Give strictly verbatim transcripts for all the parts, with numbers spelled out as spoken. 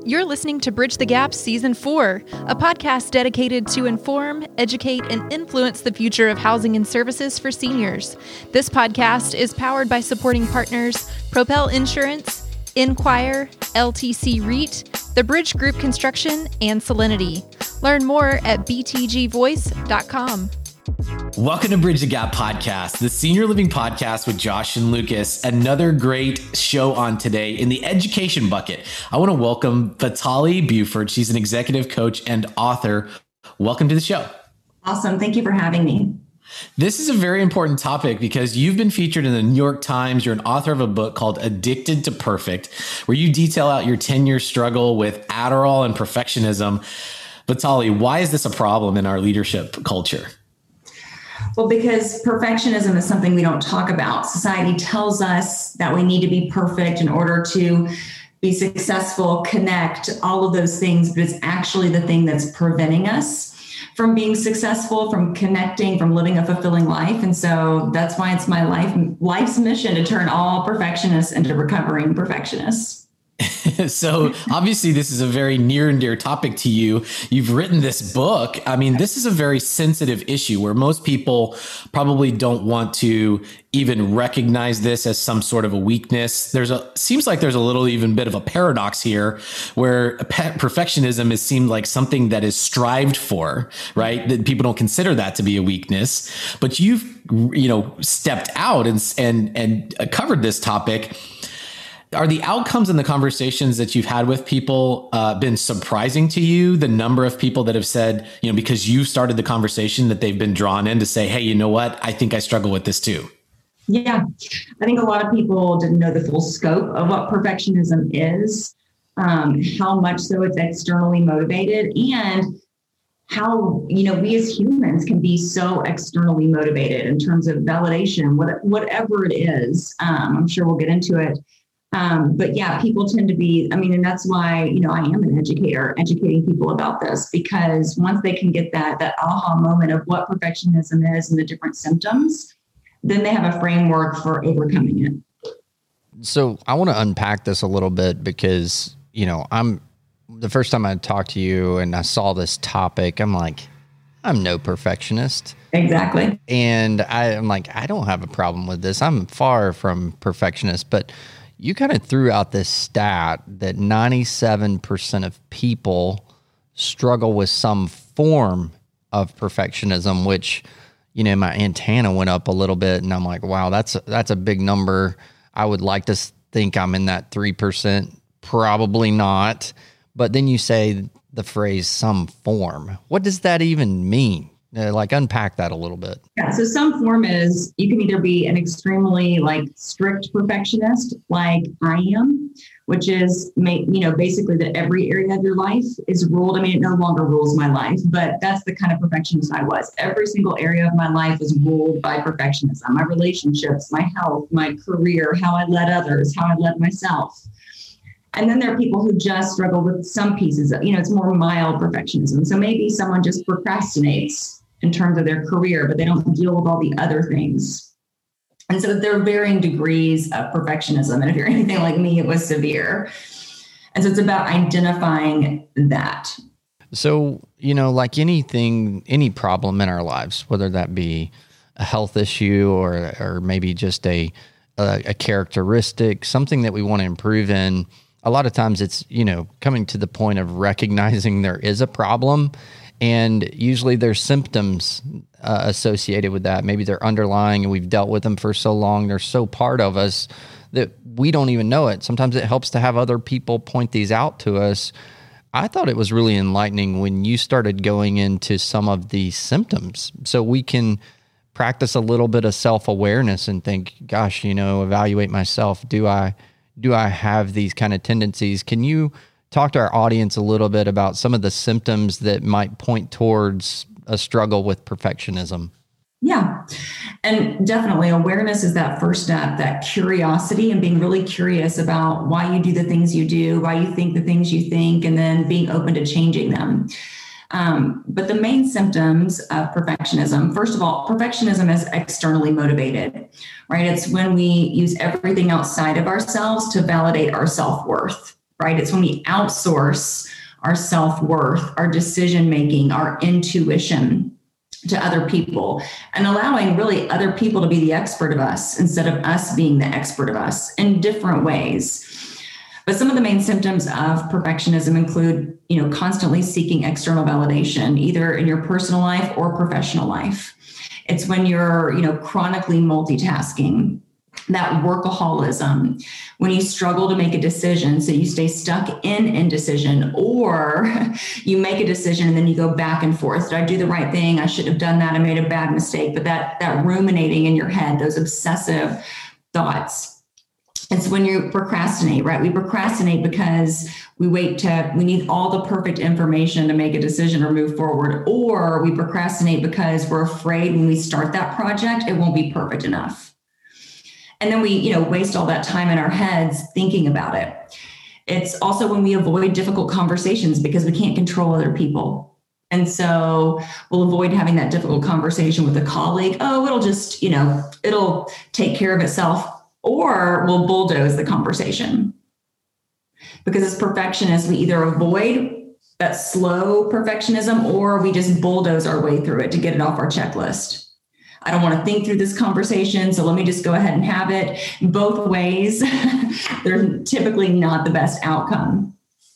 You're listening to Bridge the Gap Season four, a podcast dedicated to inform, educate, and influence the future of housing and services for seniors. This podcast is powered by supporting partners Propel Insurance, Inquire, L T C REIT, The Bridge Group Construction, and Salinity. Learn more at b t g voice dot com. Welcome to Bridge the Gap Podcast, the senior living podcast with Josh and Lucas. Another great show on today in the education bucket. I want to welcome Vitali Buford. She's an executive coach and author. Welcome to the show. Awesome. Thank you for having me. This is a very important topic because you've been featured in the New York Times. You're an author of a book called Addicted to Perfect, where you detail out your ten-year struggle with Adderall and perfectionism. Vitali, why is this a problem in our leadership culture? Well, because perfectionism is something we don't talk about. Society tells us that we need to be perfect in order to be successful, connect, all of those things, but it's actually the thing that's preventing us from being successful, from connecting, from living a fulfilling life. And so that's why it's my life life's mission to turn all perfectionists into recovering perfectionists. So obviously this is a very near and dear topic to you. You've written this book. I mean, this is a very sensitive issue where most people probably don't want to even recognize this as some sort of a weakness. There's a seems like there's a little even bit of a paradox here where perfectionism is seemed like something that is strived for, right? That people don't consider that to be a weakness, but you've, you know, stepped out and and and covered this topic. Are the outcomes and the conversations that you've had with people uh, been surprising to you? The number of people that have said, you know, because you started the conversation, that they've been drawn in to say, hey, you know what? I think I struggle with this too. Yeah, I think a lot of people didn't know the full scope of what perfectionism is, um, how much so it's externally motivated, and how, you know, we as humans can be so externally motivated in terms of validation, what, whatever it is. Um, I'm sure we'll get into it. Um, but yeah, people tend to be, I mean, and that's why, you know, I am an educator, educating people about this, because once they can get that, that aha moment of what perfectionism is and the different symptoms, then they have a framework for overcoming it. So I want to unpack this a little bit because, you know, I'm the first time I talked to you and I saw this topic, I'm like, I'm no perfectionist. Exactly. And I, I'm like, I don't have a problem with this. I'm far from perfectionist, but you kind of threw out this stat that ninety-seven percent of people struggle with some form of perfectionism, which, you know, my antenna went up a little bit and I'm like, wow, that's, that's a big number. I would like to think I'm in that three percent, probably not. But then you say the phrase some form. What does that even mean? Uh, like unpack that a little bit. Yeah. So some form is you can either be an extremely like strict perfectionist, like I am, which is, you know, basically that every area of your life is ruled. I mean, it no longer rules my life, but that's the kind of perfectionist I was. Every single area of my life is ruled by perfectionism. My relationships, my health, my career, how I led others, how I led myself. And then there are people who just struggle with some pieces of, you know, it's more mild perfectionism. So maybe someone just procrastinates in terms of their career, but they don't deal with all the other things. And so there are varying degrees of perfectionism. And if you're anything like me, it was severe. And so it's about identifying that. So, you know, like anything, any problem in our lives, whether that be a health issue or or maybe just a, a, a characteristic, something that we want to improve in, a lot of times it's, you know, coming to the point of recognizing there is a problem. And usually there's symptoms uh, associated with that. Maybe they're underlying and we've dealt with them for so long. They're so part of us that we don't even know it. Sometimes it helps to have other people point these out to us. I thought it was really enlightening when you started going into some of these symptoms so we can practice a little bit of self-awareness and think, gosh, you know, evaluate myself. Do I, do I have these kind of tendencies? Can you talk to our audience a little bit about some of the symptoms that might point towards a struggle with perfectionism? Yeah. And definitely awareness is that first step, that curiosity and being really curious about why you do the things you do, why you think the things you think, and then being open to changing them. Um, but the main symptoms of perfectionism, first of all, perfectionism is externally motivated, right? It's when we use everything outside of ourselves to validate our self-worth. right? It's when we outsource our self-worth, our decision-making, our intuition to other people, and allowing really other people to be the expert of us instead of us being the expert of us in different ways. But some of the main symptoms of perfectionism include, you know, constantly seeking external validation, either in your personal life or professional life. It's when you're, you know, chronically multitasking, that workaholism, when you struggle to make a decision, so you stay stuck in indecision, or you make a decision and then you go back and forth. Did I do the right thing? I should have done that. I made a bad mistake. But that that ruminating in your head, those obsessive thoughts. It's when you procrastinate, right? We procrastinate because we wait to, we need all the perfect information to make a decision or move forward. Or we procrastinate because we're afraid when we start that project, it won't be perfect enough. And then we, you know, waste all that time in our heads thinking about it. It's also when we avoid difficult conversations because we can't control other people. And so we'll avoid having that difficult conversation with a colleague. Oh, it'll just, you know, it'll take care of itself. Or we'll bulldoze the conversation. Because as perfectionists, we either avoid that slow perfectionism or we just bulldoze our way through it to get it off our checklist. I don't want to think through this conversation, so let me just go ahead and have it. Both ways, they're typically not the best outcome.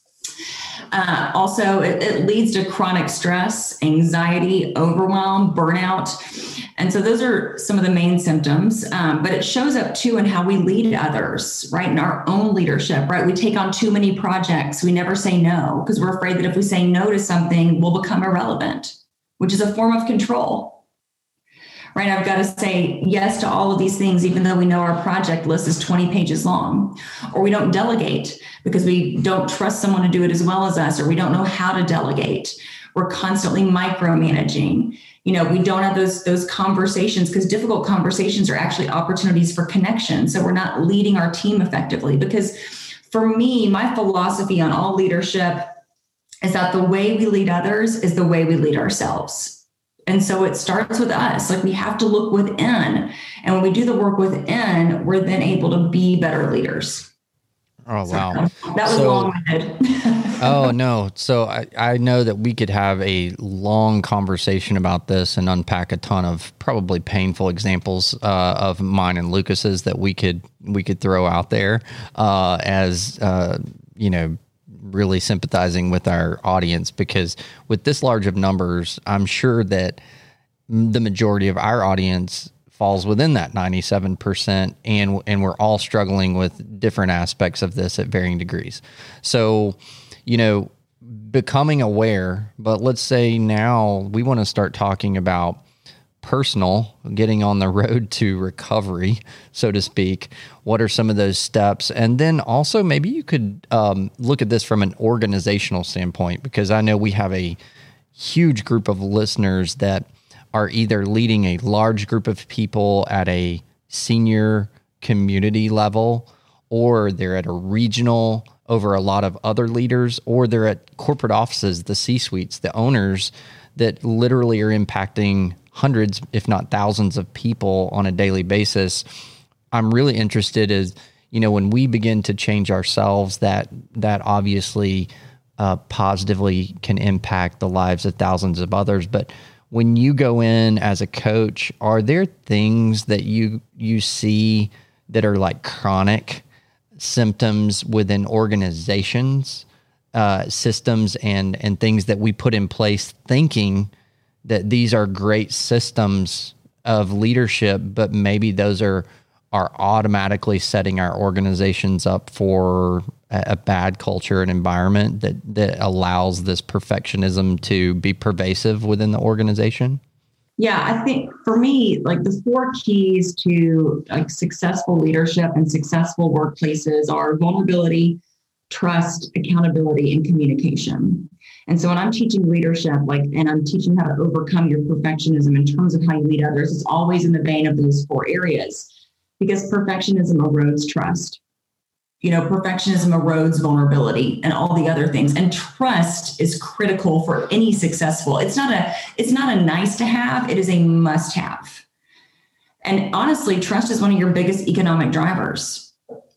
Uh, also, it, it leads to chronic stress, anxiety, overwhelm, burnout. And so those are some of the main symptoms, um, but it shows up too in how we lead others, right? In our own leadership, right? We take on too many projects. We never say no because we're afraid that if we say no to something, we'll become irrelevant, which is a form of control, right? I've got to say yes to all of these things, even though we know our project list is twenty pages long, or we don't delegate because we don't trust someone to do it as well as us, or we don't know how to delegate. We're constantly micromanaging. You know, we don't have those, those conversations because difficult conversations are actually opportunities for connection. So we're not leading our team effectively because for me, my philosophy on all leadership is that the way we lead others is the way we lead ourselves. And so it starts with us. Like we have to look within. And when we do the work within, we're then able to be better leaders. Oh, wow. So, that was so, long-winded. Oh, no. So I, I know that we could have a long conversation about this and unpack a ton of probably painful examples uh, of mine and Lucas's that we could we could throw out there uh, as, uh, you know, really sympathizing with our audience, because with this large of numbers, I'm sure that the majority of our audience falls within that ninety-seven percent, and and we're all struggling with different aspects of this at varying degrees. So, you know, becoming aware, but let's say now we want to start talking about personal, getting on the road to recovery, so to speak. What are some of those steps? And then also maybe you could um, look at this from an organizational standpoint, because I know we have a huge group of listeners that are either leading a large group of people at a senior community level, or they're at a regional over a lot of other leaders, or they're at corporate offices, the C-suites, the owners that literally are impacting hundreds, if not thousands of people on a daily basis. I'm really interested is, you know, when we begin to change ourselves, that that obviously uh, positively can impact the lives of thousands of others. But when you go in as a coach, are there things that you you see that are like chronic symptoms within organizations, uh, systems, and and things that we put in place thinking that these are great systems of leadership, but maybe those are are automatically setting our organizations up for a, a bad culture and environment that that allows this perfectionism to be pervasive within the organization? Yeah, I think for me, like the four keys to like successful leadership and successful workplaces are vulnerability, trust, accountability, and communication. And so when I'm teaching leadership, like, and I'm teaching how to overcome your perfectionism in terms of how you lead others, it's always in the vein of those four areas, because perfectionism erodes trust. You know, perfectionism erodes vulnerability and all the other things. And trust is critical for any successful. It's not a, it's not a nice to have, it is a must have. And honestly, trust is one of your biggest economic drivers.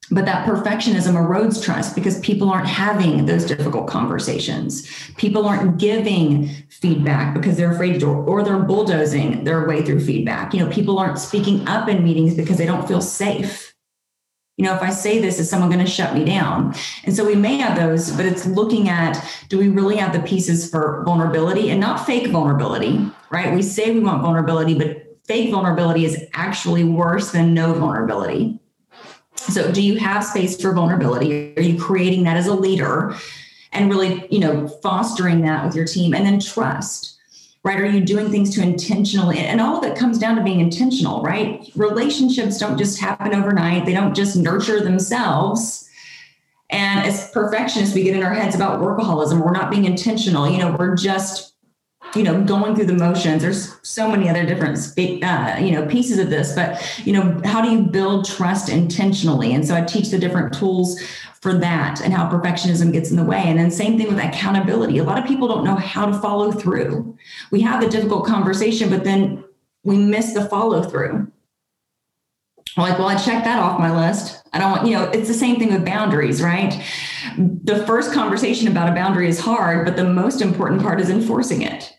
But that perfectionism erodes trust because people aren't having those difficult conversations. People aren't giving feedback because they're afraid to, or they're bulldozing their way through feedback. You know, people aren't speaking up in meetings because they don't feel safe. You know, if I say this, is someone going to shut me down? And so we may have those, but it's looking at, do we really have the pieces for vulnerability and not fake vulnerability, right? We say we want vulnerability, but fake vulnerability is actually worse than no vulnerability. So do you have space for vulnerability? Are you creating that as a leader and really, you know, fostering that with your team? And then trust, right? Are you doing things to intentionally, and all of it comes down to being intentional, right? Relationships don't just happen overnight. They don't just nurture themselves. And as perfectionists, we get in our heads about workaholism. We're not being intentional. You know, we're just, you know, going through the motions. There's so many other different, uh, you know, pieces of this, but, you know, how do you build trust intentionally? And so I teach the different tools for that and how perfectionism gets in the way. And then same thing with accountability. A lot of people don't know how to follow through. We have the difficult conversation, but then we miss the follow through. Like, well, I checked that off my list. I don't want, you know, it's the same thing with boundaries, right? The first conversation about a boundary is hard, but the most important part is enforcing it.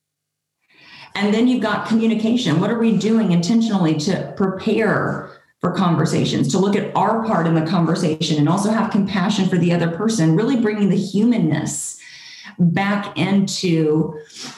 And then you've got communication. What are we doing intentionally to prepare for conversations, to look at our part in the conversation and also have compassion for the other person, really bringing the humanness back into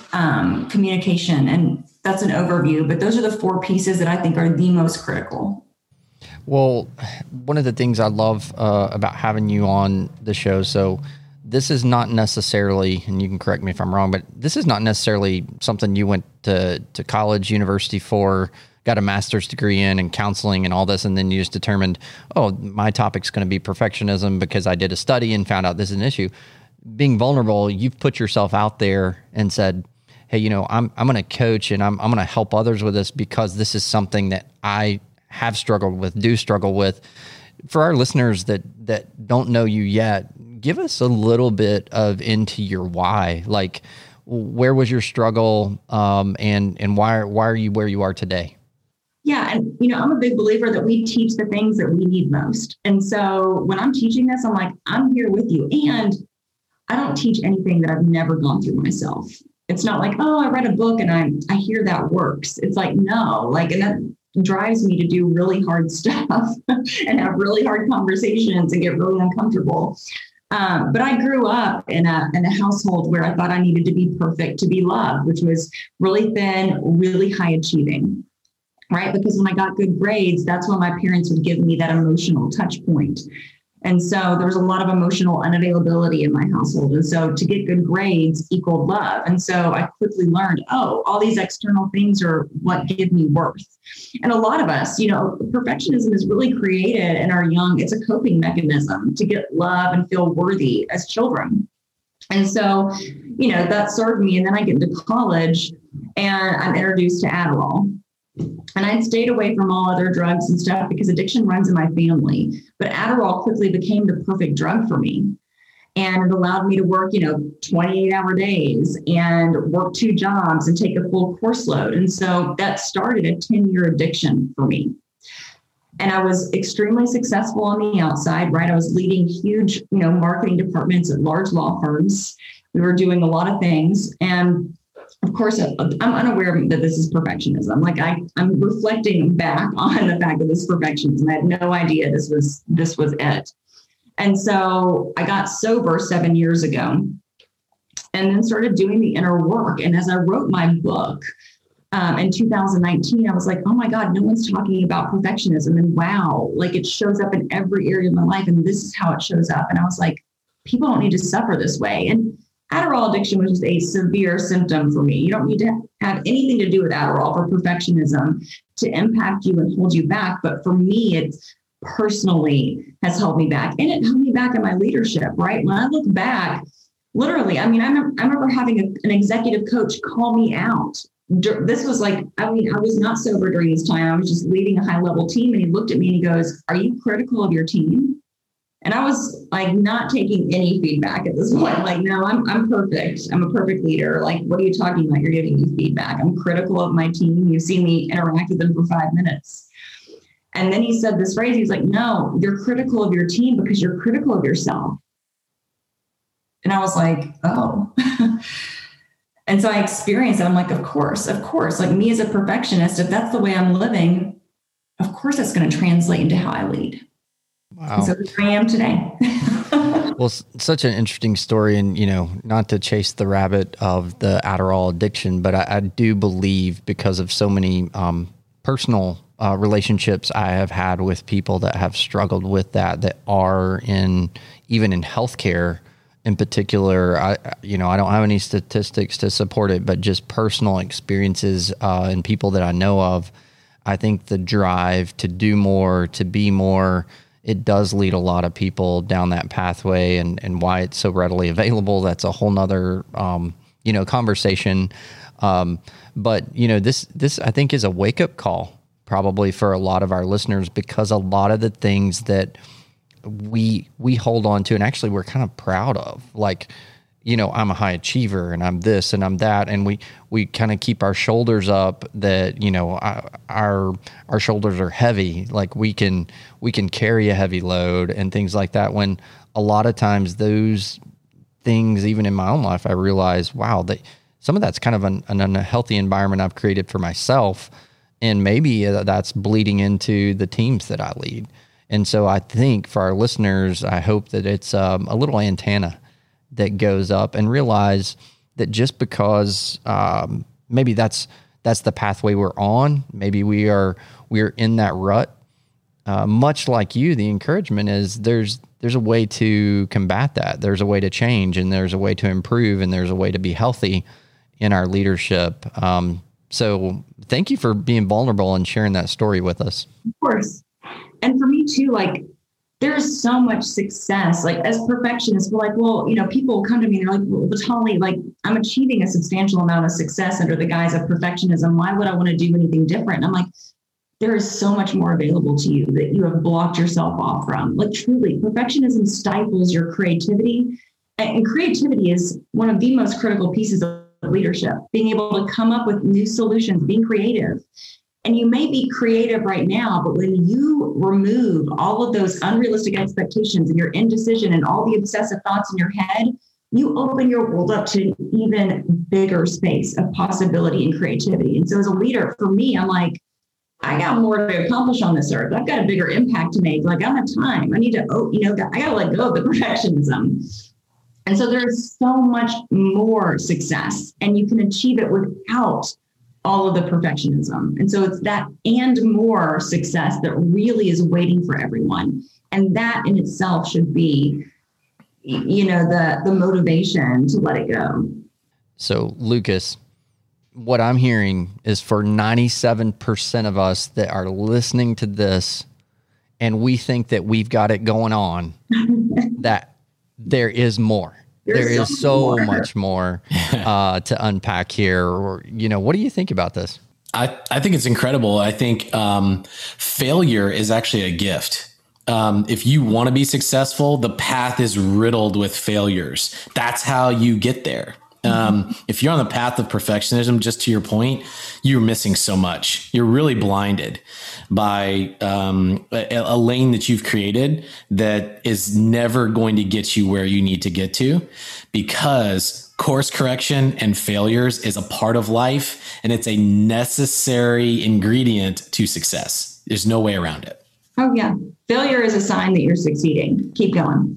um, communication. And that's an overview, but those are the four pieces that I think are the most critical. Well, one of the things I love uh, about having you on the show, so this is not necessarily, and you can correct me if I'm wrong, but this is not necessarily something you went to, to college, university for, got a master's degree in and counseling and all this, and then you just determined, oh, my topic's going to be perfectionism because I did a study and found out this is an issue. Being vulnerable, you've put yourself out there and said, hey, you know, I'm I'm going to coach and I'm I'm going to help others with this because this is something that I have struggled with, do struggle with. For our listeners that that don't know you yet, give us a little bit of into your why. Like, where was your struggle, um, and and why why are you where you are today? Yeah, and you know, I'm a big believer that we teach the things that we need most. And so when I'm teaching this, I'm like, I'm here with you, and I don't teach anything that I've never gone through myself. It's not like, oh, I read a book and I I hear that works. It's like, no, like, and that drives me to do really hard stuff and have really hard conversations and get really uncomfortable. Um, but I grew up in a in a household where I thought I needed to be perfect to be loved, which was really thin, really high achieving, right? Because when I got good grades, that's when my parents would give me that emotional touch point. And so there was a lot of emotional unavailability in my household. And so to get good grades equaled love. And so I quickly learned, oh, all these external things are what give me worth. And a lot of us, you know, perfectionism is really created in our young, it's a coping mechanism to get love and feel worthy as children. And so, you know, that served me. And then I get into college and I'm introduced to Adderall. And I'd stayed away from all other drugs and stuff because addiction runs in my family. But Adderall quickly became the perfect drug for me. And it allowed me to work, you know, twenty-eight hour days and work two jobs and take a full course load. And so that started a ten year addiction for me. And I was extremely successful on the outside, right? I was leading huge, you know, marketing departments at large law firms. We were doing a lot of things. And of course, I'm unaware that this is perfectionism. Like I, I'm reflecting back on the fact that this is perfectionism. I had no idea this was this was it. And so I got sober seven years ago and then started doing the inner work. And as I wrote my book um, in two thousand nineteen, I was like, oh my God, no one's talking about perfectionism. And wow, like it shows up in every area of my life. And this is how it shows up. And I was like, people don't need to suffer this way. And Adderall addiction was just a severe symptom for me. You don't need to have anything to do with Adderall for perfectionism to impact you and hold you back. But for me, it's personally has held me back. And it held me back in my leadership, right? When I look back, literally, I mean, I remember, I remember having a, an executive coach call me out. This was like, I mean, I was not sober during this time. I was just leading a high level team. And he looked at me and he goes, are you critical of your team? And I was like not taking any feedback at this point. Like, no, I'm I'm perfect. I'm a perfect leader. Like, what are you talking about? You're giving me feedback. I'm critical of my team. You've seen me interact with them for five minutes. And then he said this phrase, he's like, no, you're critical of your team because you're critical of yourself. And I was like, oh. And so I experienced it. I'm like, of course, of course, like me as a perfectionist, if that's the way I'm living, of course, that's going to translate into how I lead. Wow. And so here I am today. Well, s- such an interesting story, and, you know, not to chase the rabbit of the Adderall addiction, but I, I do believe because of so many um, personal uh, relationships I have had with people that have struggled with that, that are in, even in healthcare in particular, I, you know, I don't have any statistics to support it, but just personal experiences uh, and people that I know of, I think the drive to do more, to be more, it does lead a lot of people down that pathway, and, and why it's so readily available. That's a whole nother, um, you know, conversation. Um, but, you know, this, this I think is a wake up call probably for a lot of our listeners, because a lot of the things that we, we hold on to, and actually we're kind of proud of, like, you know, I'm a high achiever and I'm this and I'm that. And we, we kind of keep our shoulders up that, you know, our, our shoulders are heavy. Like we can, we can carry a heavy load and things like that. When a lot of times those things, even in my own life, I realize, wow, that some of that's kind of an, an unhealthy environment I've created for myself. And maybe that's bleeding into the teams that I lead. And so I think for our listeners, I hope that it's um, a little antenna that goes up, and realize that just because um, maybe that's that's the pathway we're on, maybe we are we're in that rut. Uh, much like you, the encouragement is there's there's a way to combat that. There's a way to change, and there's a way to improve, and there's a way to be healthy in our leadership. Um, so thank you for being vulnerable and sharing that story with us. Of course. And for me too, like, there's so much success. Like as perfectionists, we're like, well, you know, people will come to me and they're like, well, Vitalie, like I'm achieving a substantial amount of success under the guise of perfectionism. Why would I want to do anything different? And I'm like, there is so much more available to you that you have blocked yourself off from. Like truly, perfectionism stifles your creativity. And creativity is one of the most critical pieces of leadership, being able to come up with new solutions, being creative. And you may be creative right now, but when you remove all of those unrealistic expectations and your indecision and all the obsessive thoughts in your head, you open your world up to an even bigger space of possibility and creativity. And so as a leader, for me, I'm like, I got more to accomplish on this earth. I've got a bigger impact to make. Like I don't have time. I need to, oh, you know, I got to let go of the perfectionism. And so there's so much more success, and you can achieve it without all of the perfectionism. And so it's that and more success that really is waiting for everyone. And that in itself should be, you know, the, the motivation to let it go. So Lucas, what I'm hearing is for ninety-seven percent of us that are listening to this and we think that we've got it going on, that there is more. There's there is so more. much more uh, to unpack here. Or, you know, what do you think about this? I, I think it's incredible. I think um, failure is actually a gift. Um, if you want to be successful, the path is riddled with failures. That's how you get there. Um, if you're on the path of perfectionism, just to your point, you're missing so much. You're really blinded by um, a, a lane that you've created that is never going to get you where you need to get to, because course correction and failures is a part of life, and it's a necessary ingredient to success. There's no way around it. Oh, yeah. Failure is a sign that you're succeeding. Keep going.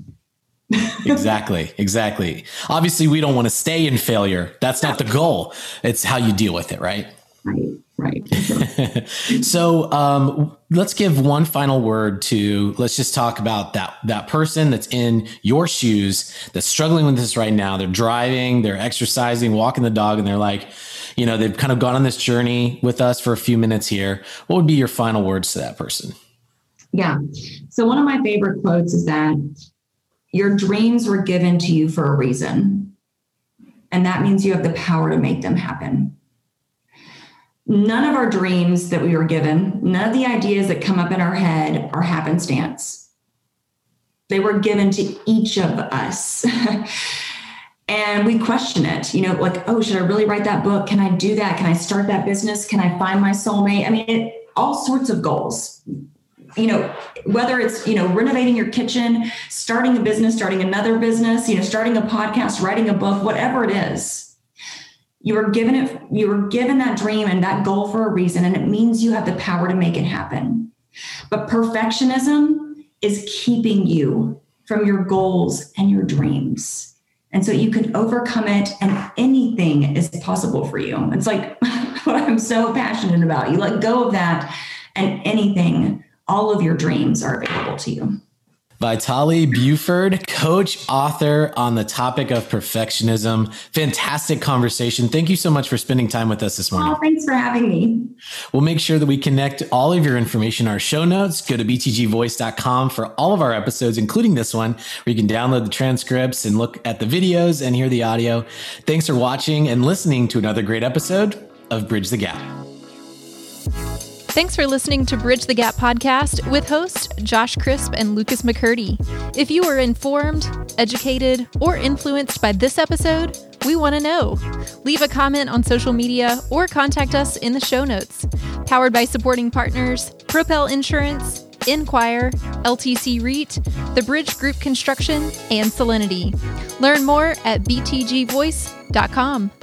Exactly. Exactly. Obviously, we don't want to stay in failure. That's not the goal. It's how you deal with it, right? Right. Right. So um, let's give one final word to, let's just talk about that, that person that's in your shoes, that's struggling with this right now. They're driving, they're exercising, walking the dog, and they're like, you know, they've kind of gone on this journey with us for a few minutes here. What would be your final words to that person? Yeah. So one of my favorite quotes is that your dreams were given to you for a reason. And that means you have the power to make them happen. None of our dreams that we were given, none of the ideas that come up in our head are happenstance. They were given to each of us. And we question it, you know, like, oh, should I really write that book? Can I do that? Can I start that business? Can I find my soulmate? I mean, it, all sorts of goals. you know, whether it's, you know, renovating your kitchen, starting a business, starting another business, you know, starting a podcast, writing a book, whatever it is, you were given it, you were given that dream and that goal for a reason. And it means you have the power to make it happen. But perfectionism is keeping you from your goals and your dreams. And so you can overcome it and anything is possible for you. It's like what I'm so passionate about. You let go of that and anything, all of your dreams are available to you. Vitali Buford, coach, author on the topic of perfectionism. Fantastic conversation. Thank you so much for spending time with us this morning. Oh, thanks for having me. We'll make sure that we connect all of your information in our show notes. Go to b t g voice dot com for all of our episodes, including this one, where you can download the transcripts and look at the videos and hear the audio. Thanks for watching and listening to another great episode of Bridge the Gap. Thanks for listening to Bridge the Gap podcast with hosts Josh Crisp and Lucas McCurdy. If you were informed, educated, or influenced by this episode, we want to know. Leave a comment on social media or contact us in the show notes. Powered by supporting partners, Propel Insurance, Enquire, L T C REIT, The Bridge Group Construction, and Salinity. Learn more at b t g voice dot com.